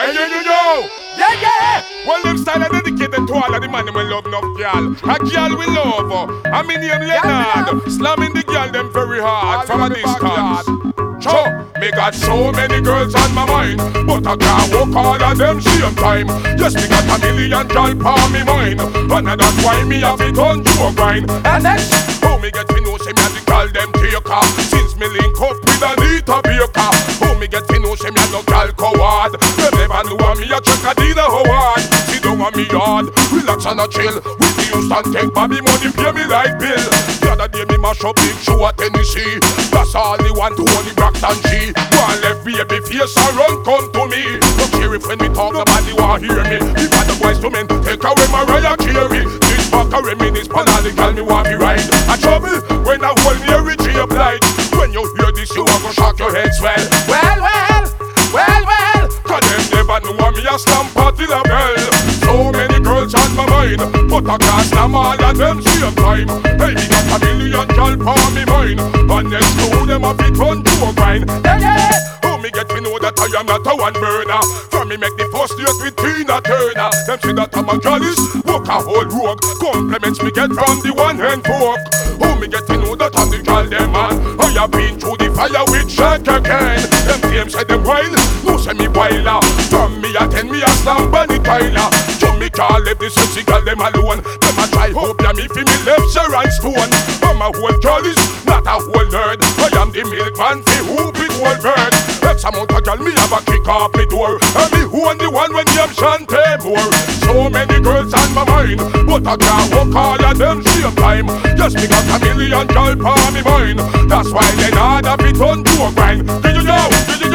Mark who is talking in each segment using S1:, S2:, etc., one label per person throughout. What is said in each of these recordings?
S1: Hey, yo.
S2: Yeah.
S1: Well, them style are dedicated to all of the man who love enough girl. A girl we love. I mean name Leonard. Slamming the girl them very hard from a distance. Sure, me got so many girls on my mind, but I can't walk all of them same time. Yes, me got a million girls on me mind, and that's why me have it on to a grind.
S2: And next,
S1: how me get to know say me have to call them taker, since me link up with Anita Baker. How me get to know say me have no gal coward. Them never know me a check a Dina Howard. Sit down on me yard, relax and a chill. With the Houston take Bobby money pay me like bill. The other day me mash up big show at Tennessee. That's all they want to only and she one left baby face and run come to me. Don't care if when we talk nobody want hear me. If I the boys to men take away Mariah Carey. This fuck a reminisce pan all the girl me want me ride. A trouble when I hold near with you oblige. When you hear this you want to shock your head swell. Well cause them never know me a slam party la bell. So many girls on my mind, but I can't slam all of them same time. Hey, me got a million girls on me mind, and next to them a fit run to a grind. Yeah. How me get to know that I am not a one burner? From me make the first date with Tina Turner. Them say that I'm a jollies, walk a whole rogue. Compliments me get from the one hand fork. How me get to know that I'm the girl them man? I have been through the fire with Shaka Khan. Them claims say them wild, no say me wilder. From me a 10 me a slam Bonnie Tyler. To me call left the sexy girl them alone. Them a try hope ya me fi me left Sharon Stone. I'm a whole jollies, not a whole nerd. I am the milkman fi who big whole bird. X amount of girl me have a kick off me door. And me who on the one when me have Shantae Moore. So many girls on my mind, but I can't walk all of them same time. Just me got a million girls on me mind. That's why they not have it on to a grind. Did you know?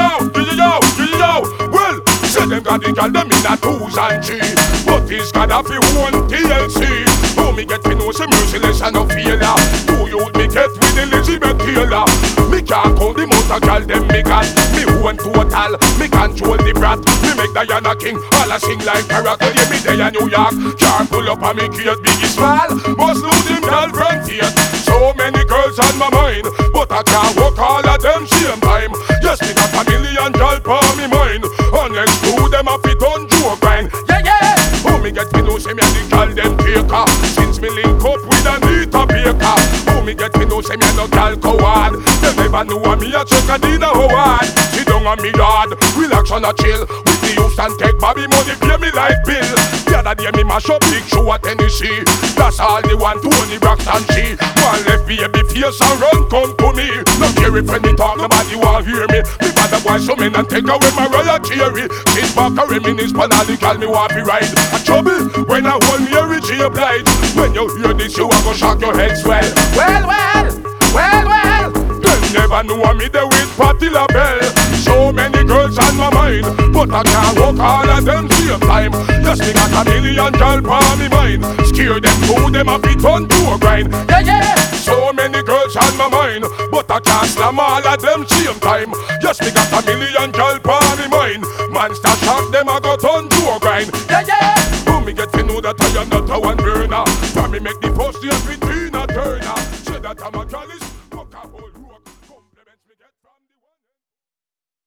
S1: Well, say them got the girl them in a 2s and 3, but this got a few one TLC. How me get to know some merciless and no failure. Who you me get with Elizabeth Taylor? Me can't count the amount of girl them me got. Me one total, me control the brat. Me make Diana King, all a sing like parrot. When you me there in New York, can't pull up on me case biggie small. Must lose him girlfriend here. So many girls on my mind, but I can't walk all of them same time. Yes, me got a million girls on me mind, and next to them a fit on to a grind. Yeah. How me get to know say me a the girl them taker, since me link up with Anita Baker. How me get to know say me a no gal coward. Them never know me a check a Dina Howard. Sit down on me yard, relax and a chill. With the Houston take Bobby money pay me like bill. The other day me mash up big show at Tennessee. That's all they want to only and she one left baby face and run come to me. No care if when me talk nobody want hear me. Me bother boy so men and take away Mariah Carey. Sit back a reminisce pan all the girl me want me ride. A trouble when I hold me a Richie oblige. When you hear this you a go shock your head swell. Well them never know me there with Patti LaBelle. So many girls on my mind, but I can't walk all of them same time. Just me got a million girls on me mind. Scare them to them a fit on to a grind. Yeah. So many girls on my mind, but I can't slam all of them same time. Just me got a million girls on me mind. Man start shock them a got on to a grind. Yeah. Who me get to know that I am not a one burner. For me make the first date with